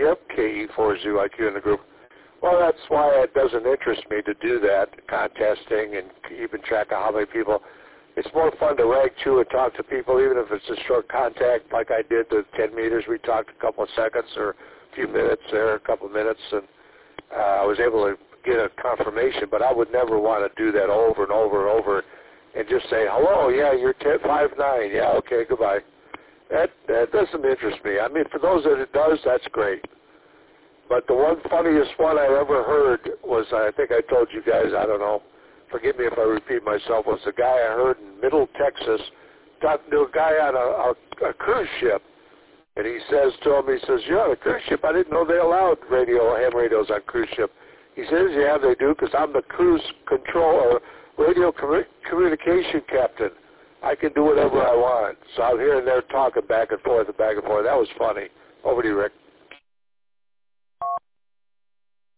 yep, KE40IQ in the group. Well, that's why it doesn't interest me to do that, contesting and keeping track of how many people. It's more fun to rag to and talk to people, even if it's a short contact like I did the 10 meters. We talked a couple of seconds or a few minutes there, a couple of minutes, and I was able to get a confirmation, but I would never want to do that over and over and over and just say, hello, yeah, you're 5'9", yeah, okay, goodbye. That doesn't interest me. I mean, for those that it does, that's great. But the one funniest one I ever heard was, I think I told you guys, I don't know, forgive me if I repeat myself, was the guy I heard in Middle Texas talking to a guy on a cruise ship. And he says to him, he says, you're on a cruise ship. I didn't know they allowed ham radios on cruise ship. He says, yeah, they do, because I'm the cruise control or radio communication captain. I can do whatever I want. So I'm here and there talking back and forth and back and forth. That was funny. Over to you, Rick.